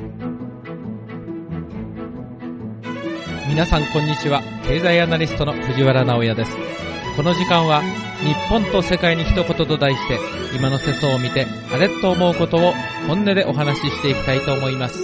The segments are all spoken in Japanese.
皆さんこんにちは。経済アナリストの藤原直也です。この時間は日本と世界に一言と題して、今の世相を見てあれと思うことを本音でお話ししていきたいと思います。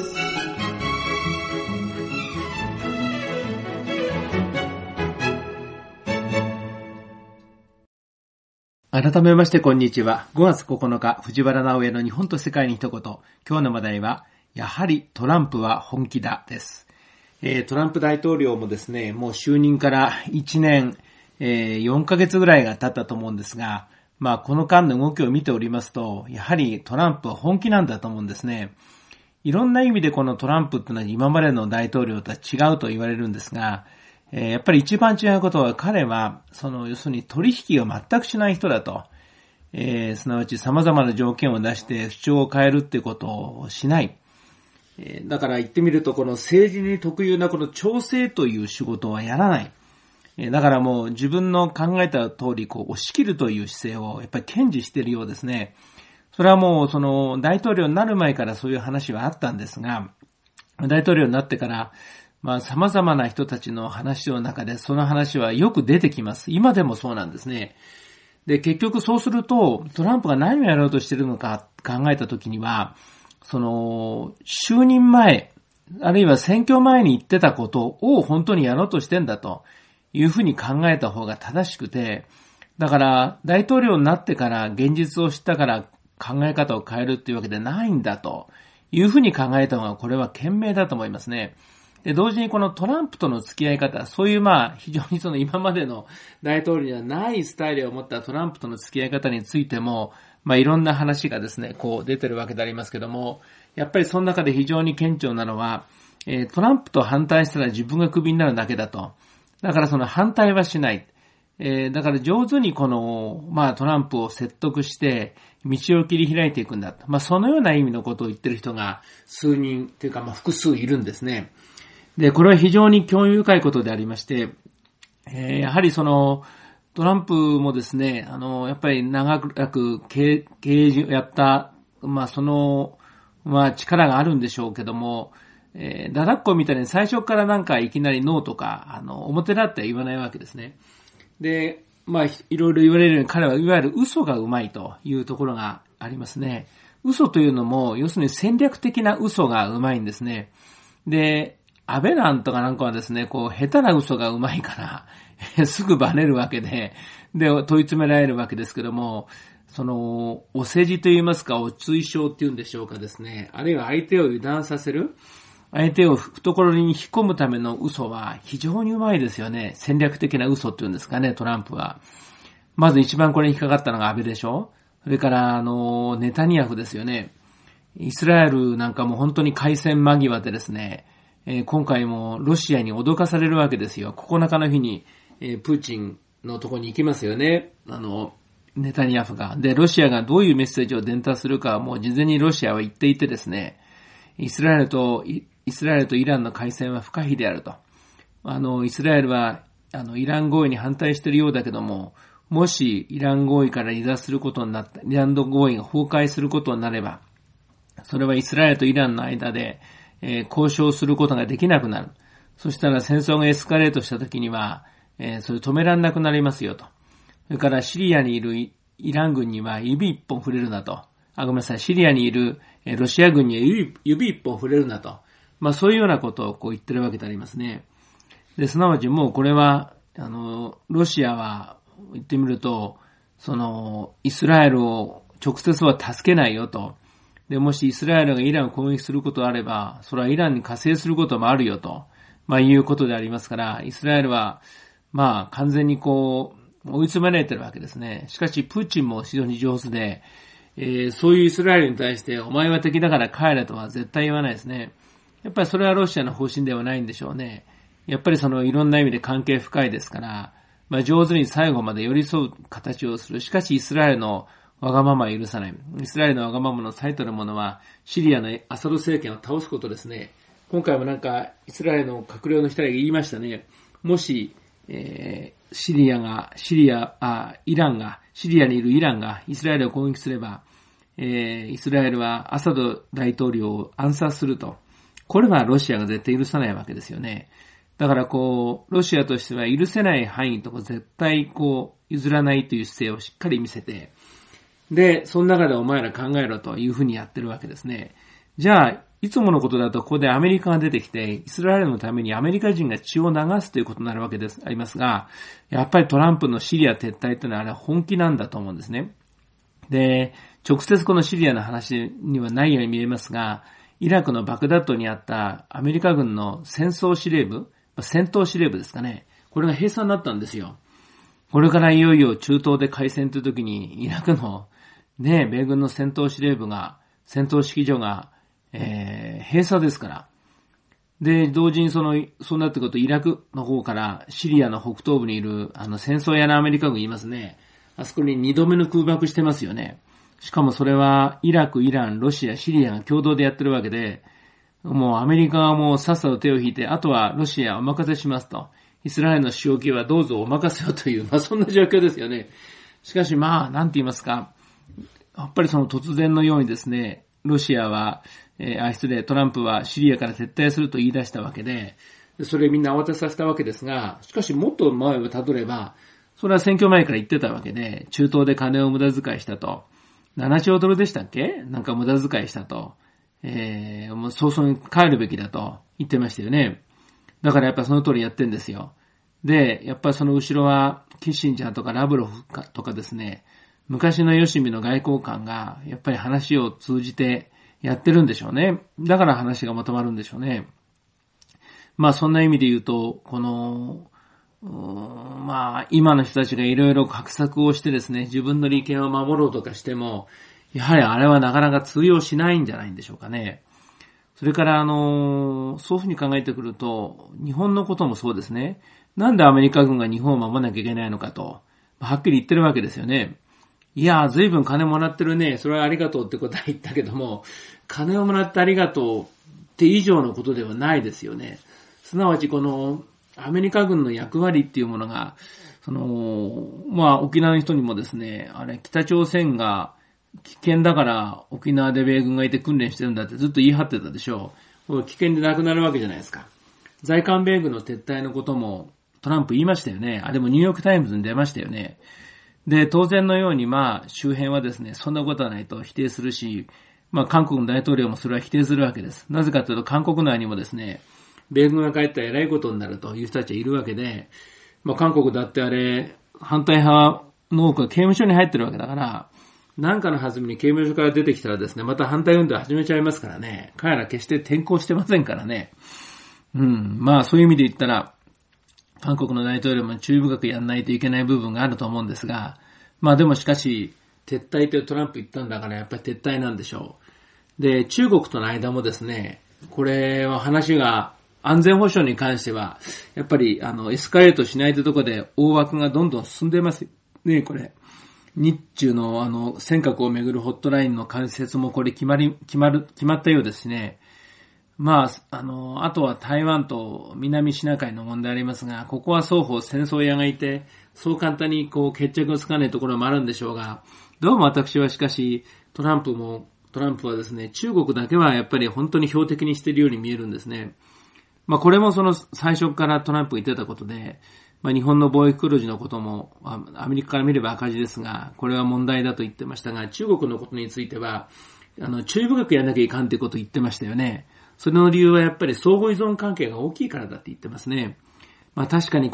改めましてこんにちは。5月9日、藤原直也の日本と世界に一言。今日の話題は、やはりトランプは本気だです。トランプ大統領もですね、もう就任から1年、4ヶ月ぐらいが経ったと思うんですが、この間の動きを見ておりますと、やはりトランプは本気なんだと思うんですね。いろんな意味でこのトランプっていうのは今までの大統領とは違うと言われるんですが、やっぱり一番違うことは彼は、要するに取引を全くしない人だと。すなわち様々な条件を出して主張を変えるってことをしない。だから言ってみると、この政治に特有なこの調整という仕事はやらない。だからもう自分の考えた通り押し切るという姿勢をやっぱり堅持しているようですね。それはもう大統領になる前からそういう話はあったんですが、大統領になってから様々な人たちの話の中でその話はよく出てきます。今でもそうなんですね。で、結局そうするとトランプが何をやろうとしているのか考えたときには、就任前、あるいは選挙前に言ってたことを本当にやろうとしてんだというふうに考えた方が正しくて、だから大統領になってから現実を知ったから考え方を変えるっていうわけでないんだというふうに考えた方がこれは賢明だと思いますね。で、同時にこのトランプとの付き合い方、そういう非常に今までの大統領にはないスタイルを持ったトランプとの付き合い方についても、いろんな話がですね、出てるわけでありますけども、やっぱりその中で非常に顕著なのは、トランプと反対したら自分がクビになるだけだと。だからその反対はしない。だから上手にトランプを説得して道を切り開いていくんだと。そのような意味のことを言ってる人が数人というか複数いるんですね。で、これは非常に興味深いことでありまして、やはりトランプもですね、やっぱり長く経営をやった、力があるんでしょうけども、ダダッコみたいに最初からいきなりノーとか、表立っては言わないわけですね。で、いろいろ言われるように彼はいわゆる嘘がうまいというところがありますね。嘘というのも、要するに戦略的な嘘がうまいんですね。で、安倍なんとかなんかはですね、下手な嘘がうまいから、すぐバレるわけで、問い詰められるわけですけども、お世辞と言いますか、お追証っていうんでしょうかですね、あるいは相手を油断させる、相手を懐に引き込むための嘘は非常にうまいですよね。戦略的な嘘っていうんですかね、トランプは。まず一番これに引っかかったのが安倍でしょ。それからネタニヤフですよね。イスラエルなんかも本当に開戦間際でですね、今回もロシアに脅かされるわけですよ。9日の日に、プーチンのところに行きますよね。ネタニヤフが。で、ロシアがどういうメッセージを伝達するかはもう事前にロシアは言っていてですね、イスラエルとイランの開戦は不可避であると。イスラエルは、イラン合意に反対しているようだけども、もしイラン合意から離脱することになった、イラン合意が崩壊することになれば、それはイスラエルとイランの間で、交渉することができなくなる。そしたら戦争がエスカレートしたときには、それ止められなくなりますよと。それからシリアにいるイラン軍には指一本触れるなと。シリアにいるロシア軍には指一本触れるなと。そういうようなことを言ってるわけでありますね。で、すなわちもうこれは、ロシアは言ってみると、イスラエルを直接は助けないよと。で、もしイスラエルがイランを攻撃することがあれば、それはイランに加勢することもあるよと、いうことでありますから、イスラエルは、完全に追い詰められてるわけですね。しかし、プーチンも非常に上手で、そういうイスラエルに対して、お前は敵だから帰れとは絶対言わないですね。やっぱりそれはロシアの方針ではないんでしょうね。やっぱりいろんな意味で関係深いですから、上手に最後まで寄り添う形をする。しかし、イスラエルのわがままは許さない。イスラエルのわがままの最たるものは、シリアのアサド政権を倒すことですね。今回もイスラエルの閣僚の一人が言いましたね。もし、シリアにいるイランがイスラエルを攻撃すれば、イスラエルはアサド大統領を暗殺すると。 これはロシアが絶対許さないわけですよね。だからロシアとしては許せない範囲とか絶対譲らないという姿勢をしっかり見せて、で、その中でお前ら考えろというふうにやってるわけですね。じゃあ、いつものことだとここでアメリカが出てきて、イスラエルのためにアメリカ人が血を流すということになるわけです、ありますが、やっぱりトランプのシリア撤退というのはあれは本気なんだと思うんですね。で、直接このシリアの話にはないように見えますが、イラクのバグダッドにあったアメリカ軍の戦闘司令部ですかね。これが閉鎖になったんですよ。これからいよいよ中東で開戦という時に、イラクのね、米軍の戦闘司令部が、戦闘指揮所が、閉鎖ですから。で、同時にそうなってくるとイラクの方からシリアの北東部にいる、戦争屋のアメリカ軍いますね。あそこに2度目の空爆してますよね。しかもそれはイラク、イラン、ロシア、シリアが共同でやってるわけで、もうアメリカはもうさっさと手を引いて、あとはロシアお任せしますと。イスラエルの使用権はどうぞお任せをという、そんな状況ですよね。しかしなんて言いますか、やっぱり突然のようにですね、ロシアは、トランプはシリアから撤退すると言い出したわけで、それみんな慌てさせたわけですが、しかしもっと前をたどれば、それは選挙前から言ってたわけで、中東で金を無駄遣いしたと。7兆ドルでしたっけ？なんか無駄遣いしたと。もう早々に帰るべきだと言ってましたよね。だからやっぱその通りやってんですよ。で、やっぱりその後ろは、キッシンジャーとかラブロフとかですね、昔のヨシミの外交官が、やっぱり話を通じてやってるんでしょうね。だから話がまとまるんでしょうね。そんな意味で言うと、今の人たちがいろいろ画策をしてですね、自分の利権を守ろうとかしても、やはりあれはなかなか通用しないんじゃないんでしょうかね。それから、そういうふうに考えてくると、日本のこともそうですね。なんでアメリカ軍が日本を守らなきゃいけないのかと、はっきり言ってるわけですよね。いや、随分金もらってるね。それはありがとうってことは言ったけども、金をもらってありがとうって以上のことではないですよね。すなわちアメリカ軍の役割っていうものが、沖縄の人にもですね、北朝鮮が危険だから沖縄で米軍がいて訓練してるんだってずっと言い張ってたでしょう。危険でなくなるわけじゃないですか。在韓米軍の撤退のこともトランプ言いましたよね。でもニューヨークタイムズに出ましたよね。で、当然のように周辺はですね、そんなことはないと否定するし、韓国の大統領もそれは否定するわけです。なぜかというと韓国内にもですね、米軍が帰ったら偉いことになるという人たちはいるわけで、韓国だって反対派の多くが刑務所に入ってるわけだから、なんかの弾みに刑務所から出てきたらですね、また反対運動を始めちゃいますからね。彼ら決して転校してませんからね。そういう意味で言ったら、韓国の大統領も注意深くやんないといけない部分があると思うんですが、でもしかし、撤退とトランプ言ったんだからやっぱり撤退なんでしょう。で、中国との間もですね、これは話が安全保障に関しては、やっぱりエスカレートしないというところで大枠がどんどん進んでますね、これ。日中の尖閣をめぐるホットラインの開設もこれ決まったようですしね。あとは台湾と南シナ海の問題ありますが、ここは双方戦争屋がいて、そう簡単に決着がつかないところもあるんでしょうが、どうも私はしかし、トランプはですね、中国だけはやっぱり本当に標的にしているように見えるんですね。これも最初からトランプが言ってたことで、日本の貿易黒字のことも、アメリカから見れば赤字ですが、これは問題だと言ってましたが、中国のことについては、注意深くやらなきゃいかんということを言ってましたよね。それの理由はやっぱり相互依存関係が大きいからだって言ってますね。確かに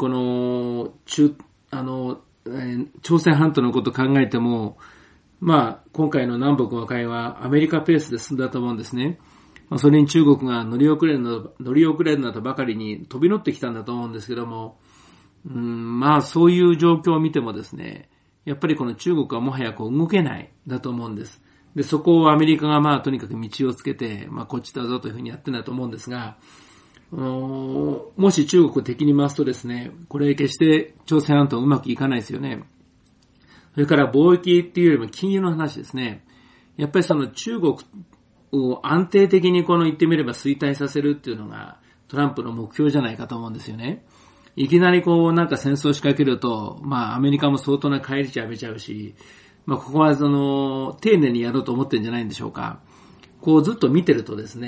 朝鮮半島のことを考えても、今回の南北和解はアメリカペースで進んだと思うんですね。それに中国が乗り遅れるなどばかりに飛び乗ってきたんだと思うんですけども、そういう状況を見てもですね、やっぱりこの中国はもはや動けないだと思うんです。で、そこをアメリカがとにかく道をつけて、こっちだぞというふうにやってるんだと思うんですが、もし中国を敵に回すとですね、これ決して朝鮮半島うまくいかないですよね。それから貿易っていうよりも金融の話ですね。やっぱり中国を安定的に言ってみれば衰退させるっていうのがトランプの目標じゃないかと思うんですよね。いきなりなんか戦争を仕掛けると、アメリカも相当な返り血浴びちゃうし、ここは丁寧にやろうと思ってるんじゃないんでしょうか。ずっと見てるとですね、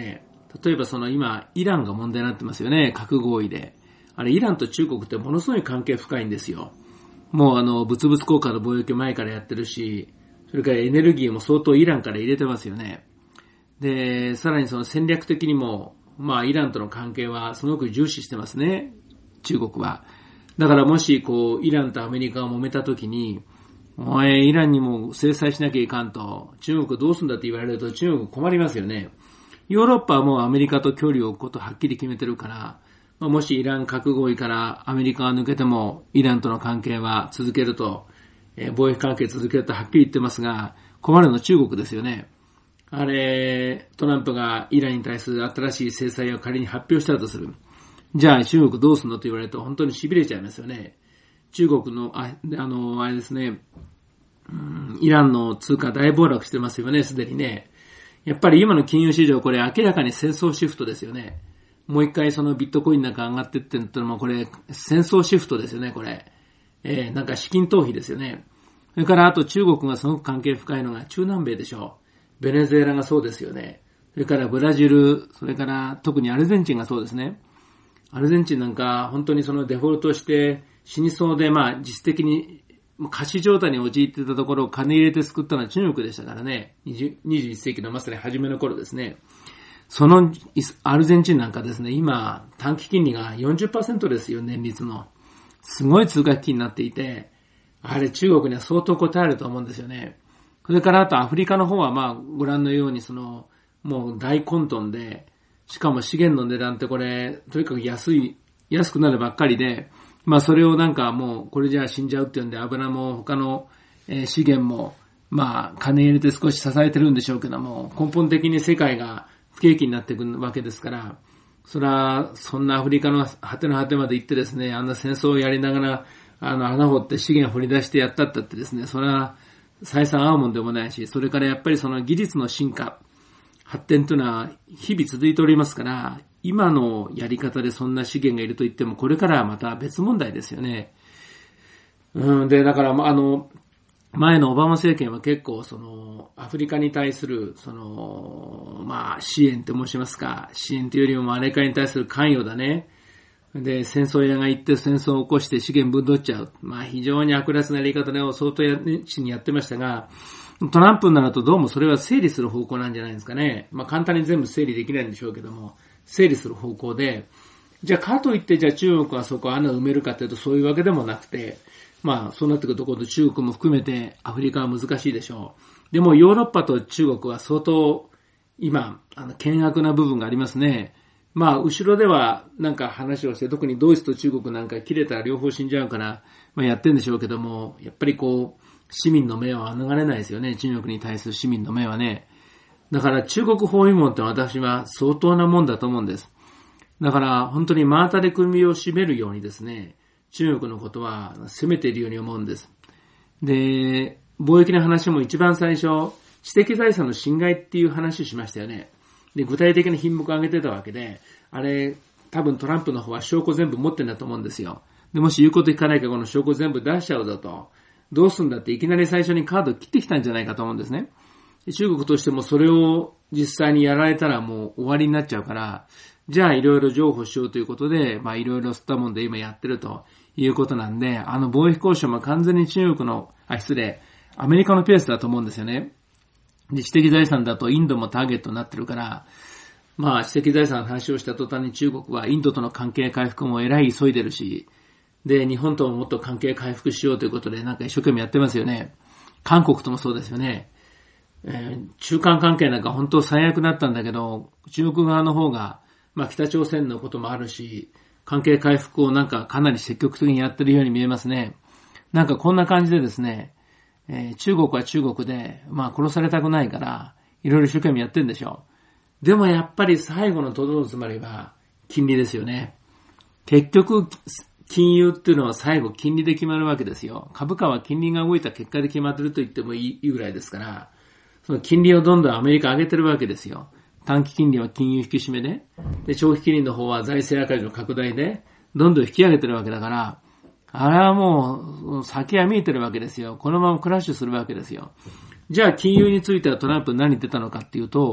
例えば今、イランが問題になってますよね、核合意で。あれ、イランと中国ってものすごい関係深いんですよ。もう物々交換の貿易前からやってるし、それからエネルギーも相当イランから入れてますよね。で、さらに戦略的にも、イランとの関係はすごく重視してますね、中国は。だからもし、イランとアメリカが揉めた時に、お前、イランにも制裁しなきゃいかんと、中国どうすんだって言われると中国困りますよね。ヨーロッパはもうアメリカと距離を置くことをはっきり決めてるから、もしイラン核合意からアメリカが抜けても、イランとの関係は続けると、貿易関係続けるとはっきり言ってますが、困るのは中国ですよね。あれ、トランプがイランに対する新しい制裁を仮に発表したとする。じゃあ中国どうすんのと言われると本当に痺れちゃいますよね。中国の、あれですね、イランの通貨大暴落してますよね、すでにね。やっぱり今の金融市場これ明らかに戦争シフトですよね。もう一回ビットコインなんか上がってってるのもこれ戦争シフトですよね、これ。なんか資金逃避ですよね。それからあと中国がすごく関係深いのが中南米でしょう。ベネズエラがそうですよね。それからブラジル、それから特にアルゼンチンがそうですね。アルゼンチンなんか本当にデフォルトして死にそうで実質的に貸し状態に陥っていたところを金入れて救ったのは中国でしたからね。21世紀のまさに初めの頃ですね。アルゼンチンなんかですね、今、短期金利が 40% ですよ、年率の。すごい通貨危機になっていて、あれ中国には相当応えると思うんですよね。それからあとアフリカの方はご覧のようにもう大混沌で、しかも資源の値段ってこれ、とにかく安くなるばっかりで、それをもうこれじゃあ死んじゃうっていうんで油も他の資源も金入れて少し支えてるんでしょうけども、根本的に世界が不景気になっていくわけですから、そんなアフリカの果ての果てまで行ってですね、あんな戦争をやりながら穴掘って資源掘り出してやったってですね、それは採算合うもんでもないし、それからやっぱり技術の進化、発展というのは日々続いておりますから、今のやり方でそんな資源がいると言っても、これからはまた別問題ですよね。で、だから前のオバマ政権は結構アフリカに対する支援って申しますか、支援というよりもアメリカに対する関与だね。で、戦争屋が行って戦争を起こして資源分取っちゃう。非常に悪辣なやり方を相当にやってましたが、トランプになるとどうもそれは整理する方向なんじゃないですかね。簡単に全部整理できないんでしょうけども、整理する方向で、じゃあかといって中国はそこ穴を埋めるかというとそういうわけでもなくて、そうなってくると今度中国も含めてアフリカは難しいでしょう。でもヨーロッパと中国は相当今、険悪な部分がありますね。後ろでは話をして、特にドイツと中国なんか切れたら両方死んじゃうから、やってんでしょうけども、やっぱり市民の目は免れないですよね。中国に対する市民の目はね。だから中国包囲網って私は相当なもんだと思うんです。だから本当に真当たり組を占めるようにですね、中国のことは攻めているように思うんです。で、貿易の話も一番最初、知的財産の侵害っていう話をしましたよね。で、具体的な品目を挙げてたわけで、あれ、多分トランプの方は証拠全部持ってんだと思うんですよ。で、もし言うこと聞かないからこの証拠全部出しちゃうぞと。どうすんだっていきなり最初にカードを切ってきたんじゃないかと思うんですね。中国としてもそれを実際にやられたらもう終わりになっちゃうから、じゃあいろいろ譲歩しようということで、いろいろ吸ったもんで今やってるということなんで、貿易交渉も完全に中国の、アメリカのペースだと思うんですよね。で、知的財産だとインドもターゲットになってるから、知的財産の話をした途端に中国はインドとの関係回復もえらい急いでるし、で、日本とももっと関係回復しようということで一生懸命やってますよね。韓国ともそうですよね。中間関係なんか本当最悪だったんだけど、中国側の方が、北朝鮮のこともあるし、関係回復をかなり積極的にやってるように見えますね。こんな感じでですね、中国は中国で、殺されたくないから、いろいろ一生懸命やってるんでしょう。でもやっぱり最後のとどろつまりは、金利ですよね。結局、金融っていうのは最後金利で決まるわけですよ。株価は金利が動いた結果で決まってると言ってもいいぐらいですから、その金利をどんどんアメリカ上げてるわけですよ。短期金利は金融引き締めで、長期金利の方は財政赤字の拡大で、どんどん引き上げてるわけだから、あれはもう先は見えてるわけですよ。このままクラッシュするわけですよ。じゃあ金融についてはトランプ何言ってたのかっていうと、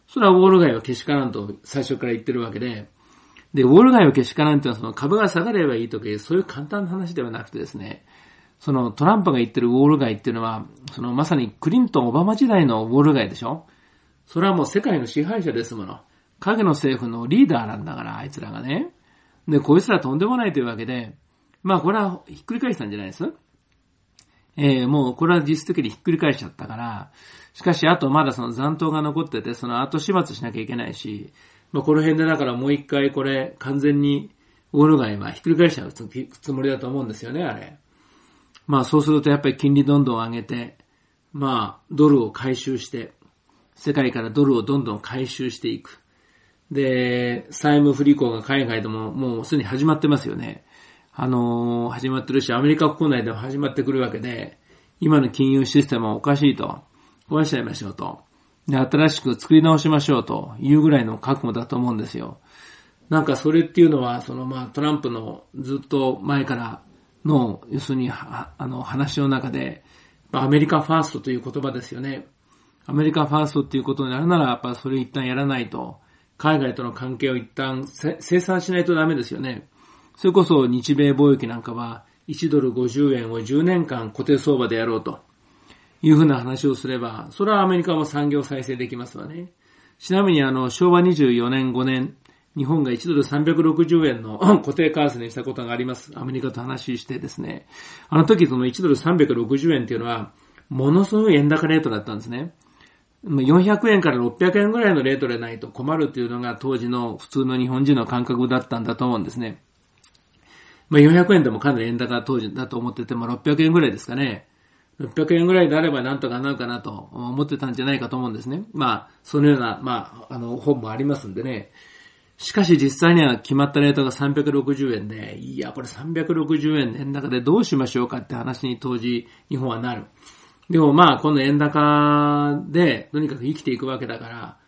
それはウォール街をけしからんと最初から言ってるわけで、で、ウォール街をけしからんっていうのはその株が下がればいいとかそういう簡単な話ではなくてですね、そのトランプが言ってるウォール街っていうのは、そのまさにクリントン・オバマ時代のウォール街でしょ。それはもう世界の支配者ですもの。影の政府のリーダーなんだから、あいつらがね。で、こいつらとんでもないというわけで、まあこれはひっくり返したんじゃないです。もうこれは実質的にひっくり返しちゃったから、しかしあとまだその残党が残ってて、その後始末しなきゃいけないし、まあこの辺でだからもう一回これ完全にウォール街はひっくり返しちゃうつもりだと思うんですよね、あれ。まあそうするとやっぱり金利どんどん上げて、まあドルを回収して、世界からドルをどんどん回収していく。で、債務不履行が海外でももうすでに始まってますよね。始まってるし、アメリカ国内でも始まってくるわけで、今の金融システムはおかしいと、壊しちゃいましょうと。で、新しく作り直しましょうというぐらいの覚悟だと思うんですよ。なんかそれっていうのは、まあトランプのずっと前からの、要するに、話の中で、アメリカファーストという言葉ですよね。アメリカファーストっていうことになるなら、やっぱそれ一旦やらないと、海外との関係を一旦清算しないとダメですよね。それこそ日米貿易なんかは、1ドル50円を10年間固定相場でやろうというふうな話をすれば、それはアメリカも産業再生できますわね。ちなみに昭和24年5年、日本が1ドル360円の固定為替にしたことがあります。アメリカと話してですね。あの時その1ドル360円っていうのは、ものすごい円高レートだったんですね。400円から600円ぐらいのレートでないと困るっていうのが当時の普通の日本人の感覚だったんだと思うんですね。400円でもかなり円高当時だと思ってても600円ぐらいですかね。600円ぐらいであればなんとかなるかなと思ってたんじゃないかと思うんですね。そのような、本もありますんでね。しかし実際には決まったレートが360円で、いや、これ360円で円高でどうしましょうかって話に当時日本はなる。でもこの円高でとにかく生きていくわけだから、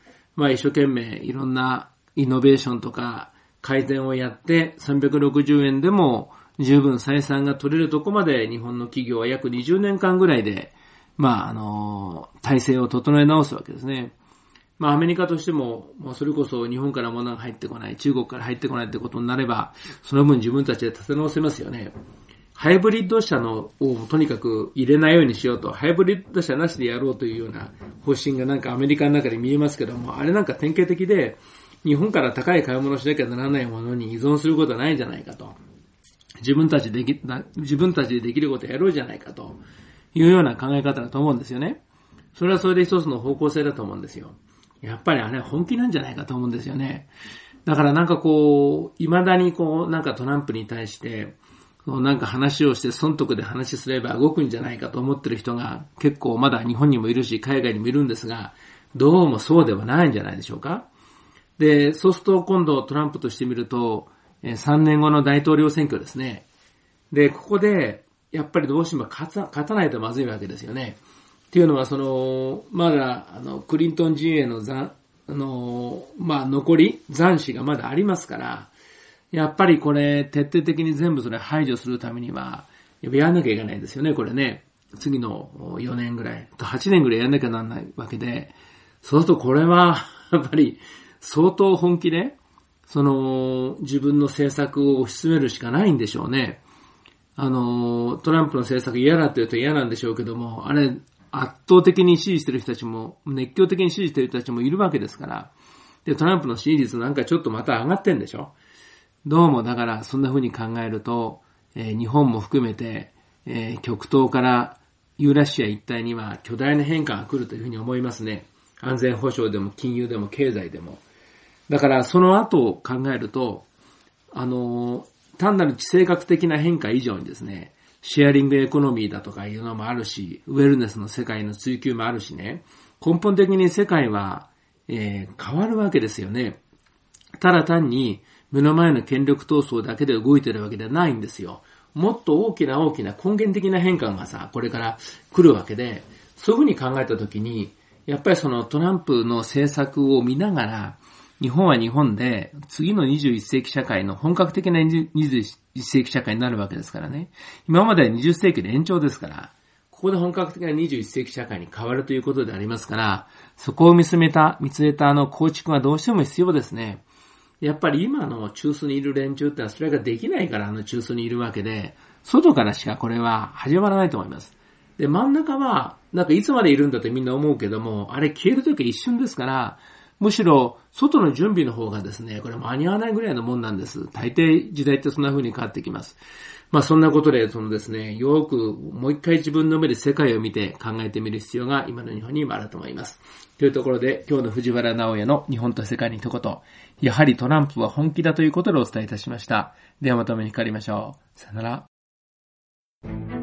一生懸命いろんなイノベーションとか改善をやって360円でも十分採算が取れるとこまで日本の企業は約20年間ぐらいで、体制を整え直すわけですね。アメリカとしても、それこそ日本から物が入ってこない、中国から入ってこないってことになれば、その分自分たちで立て直せますよね。ハイブリッド車をとにかく入れないようにしようと、ハイブリッド車なしでやろうというような方針がなんかアメリカの中で見えますけども、あれなんか典型的で、日本から高い買い物をしなきゃならないものに依存することはないんじゃないかと。自分たちでできることをやろうじゃないかというような考え方だと思うんですよね。それはそれで一つの方向性だと思うんですよ。やっぱりあれ本気なんじゃないかと思うんですよね。だからなんか未だになんかトランプに対して、なんか話をして損得で話すれば動くんじゃないかと思ってる人が結構まだ日本にもいるし海外にもいるんですが、どうもそうではないんじゃないでしょうか。で、そうすると今度トランプとしてみると、3年後の大統領選挙ですね。で、ここでやっぱりどうしても勝たないとまずいわけですよね。っていうのはまだクリントン陣営の残り残滓がまだありますから、やっぱりこれ徹底的に全部それ排除するためにはやんなきゃいけないんですよね、これね。次の4年ぐらいと8年ぐらいやんなきゃならないわけで、そうするとこれはやっぱり相当本気で自分の政策を推し進めるしかないんでしょうね。トランプの政策嫌だって言うと嫌なんでしょうけども、あれ圧倒的に支持してる人たちも、熱狂的に支持してる人たちもいるわけですから。で、トランプの支持率なんかちょっとまた上がってんでしょ。どうもだからそんな風に考えると、日本も含めて、極東からユーラシア一帯には巨大な変化が来るというふうに思いますね。安全保障でも金融でも経済でも。だからその後を考えると、単なる地政学的な変化以上にですね、シェアリングエコノミーだとかいうのもあるし、ウェルネスの世界の追求もあるしね、根本的に世界は、変わるわけですよね。ただ単に目の前の権力闘争だけで動いてるわけではないんですよ。もっと大きな根源的な変化がこれから来るわけで、そういうふうに考えたときに、やっぱりトランプの政策を見ながら、日本は日本で次の21世紀社会の本格的な21世紀社会になるわけですからね。今までは20世紀で延長ですから、こここで本格的な21世紀社会に変わるということでありますから、そこを見据えた構築がどうしても必要ですね。やっぱり今の中枢にいる連中ってのはそれができないから中枢にいるわけで、外からしかこれは始まらないと思います。で、真ん中は、いつまでいるんだってみんな思うけども、あれ消えるときは一瞬ですから、むしろ外の準備の方がですね、これ間に合わないぐらいのもんなんです。大抵時代ってそんな風に変わってきます。そんなことで、ですね、よくもう一回自分の目で世界を見て考えてみる必要が今の日本にもあると思います。というところで、今日の藤原直也の日本と世界に一言、やはりトランプは本気だということでお伝えいたしました。ではまたお目にかかりましょう。さよなら。